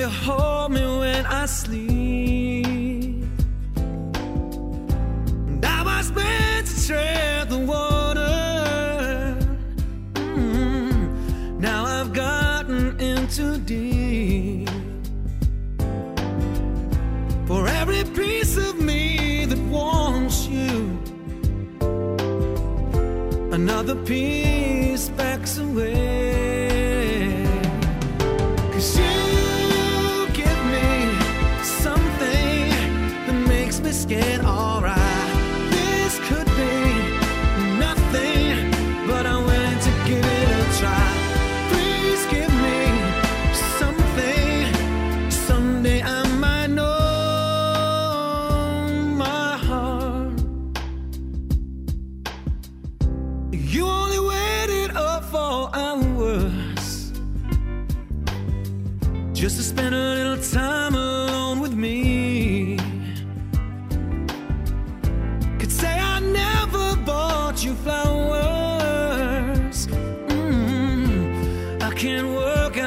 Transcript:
you hold me when I sleep. And I was meant to tread the water. Now I've gotten in too deep. For every piece of me that wants you, another piece backs away. 'Cause you give me something that makes me scared, alright. This could be nothing, but I'm willing to give it a try. Please give me something, someday I might know my heart. You only waited up for hours just to spend a little time alone with me. Could say I never bought you flowers. I can't work